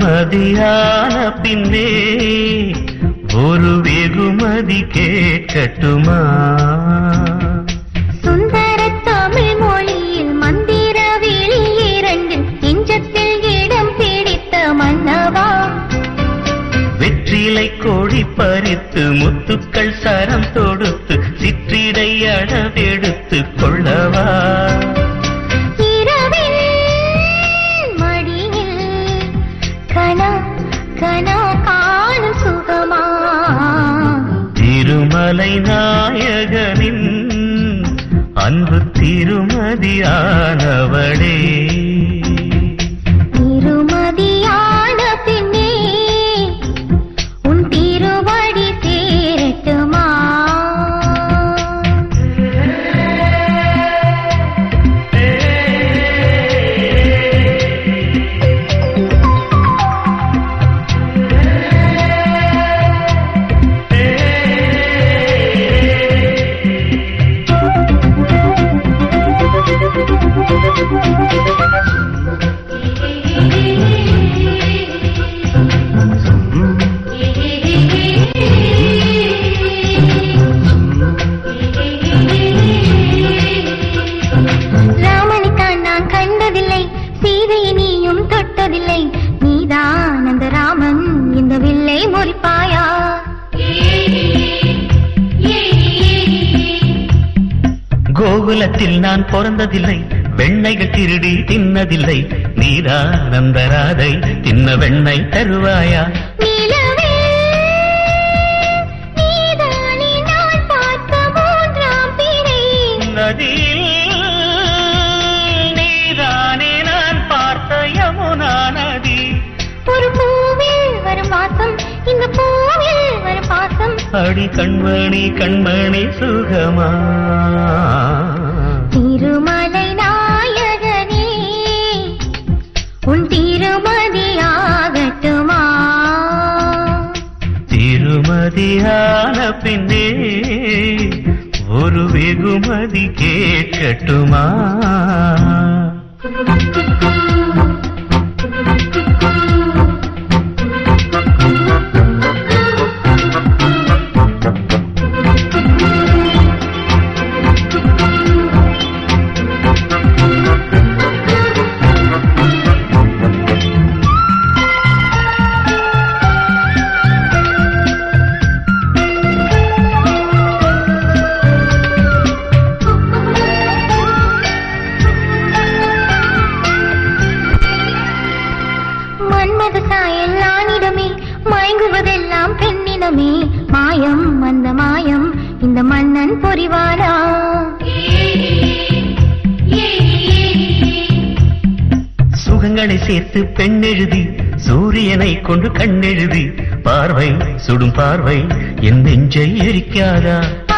திருமதியான பின்னே ஒரு வெகுமதி கேட்கட்டுமா? சுந்தர தமிழ் மொழியில் மந்திர விழி இரண்டு நெஞ்சத்தில் இடம் பிடித்த மன்னவா, வெற்றிலை கோழி பறித்து முத்துக்கள் சரம் தொடுத்து சிற்றிடை அடவெடுத்து கொள்ளவா? திருமலை நாயகனின் அன்பு திருமதியானவளே, திருமதியான பின்னே உன் திருவடி சேரட்டுமா? ராமனைத்தான் நான் கண்டதில்லை, சீதையை நீயும் தொட்டதில்லை, நீதான் அந்த ராமன், இந்த வில்லை முறிப்பாயா? கோகுலத்தில் நான் பிறந்ததில்லை, வெண்ணைகள் திருடி தின்னதில்லை, நீதான் அந்த ராதை, தின்ன வெண்ணை தருவாயா? நதியில் நீதானே நான் பார்த்த யமுனா நதி, ஒரு பூவில் வரும் வாசம், இந்த பூவில் வரும் பாசம், அடி கண்மணி கண்மணி சுகமா? திருமலை நாயகனே உன் திருமதியாகட்டுமா? திருமதியான பின்னே ஒரு வெகுமதி கேட்கட்டுமா? மயங்குவதெல்லாம் பெண்ணினமே, மாயம் அந்த மாயம் இந்த மன்னன் புரிவாரா? சுகங்களை சேர்த்து பெண் எழுதி சூரியனை கொண்டு கண்ணெழுதி, பார்வை சுடும் பார்வை என் நெஞ்சை எரிக்காதா?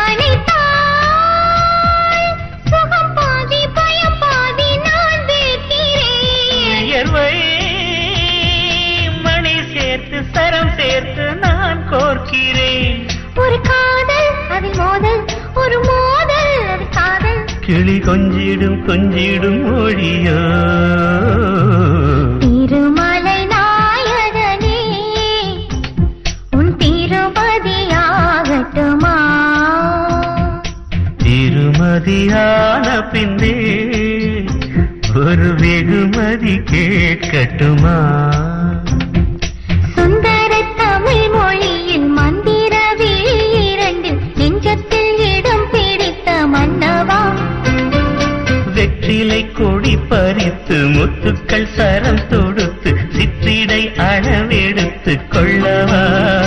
சரம் சேர்த்து நான் கோர்க்கிறேன், ஒரு காதல் அதில் மோதல், ஒரு மோதல் அது காதல், கிளி கொஞ்சிடும் கொஞ்சிடும் மொழியோ? திருமலை நாயகனே உன் திருமதியாகட்டுமா? திருமதியான பின்னே ஒரு வெகுமதி கேட்கட்டுமா? சுந்தர தமிழ் மொழியில் மந்திர விழி இரண்டு நெஞ்சத்தில் இடம் பிடித்த மன்னவா, வெற்றிலை கொடி பறித்து முத்துக்கள் சரம் தொடுத்து சிற்றிடை அளவெடுத்து கொள்ளவா?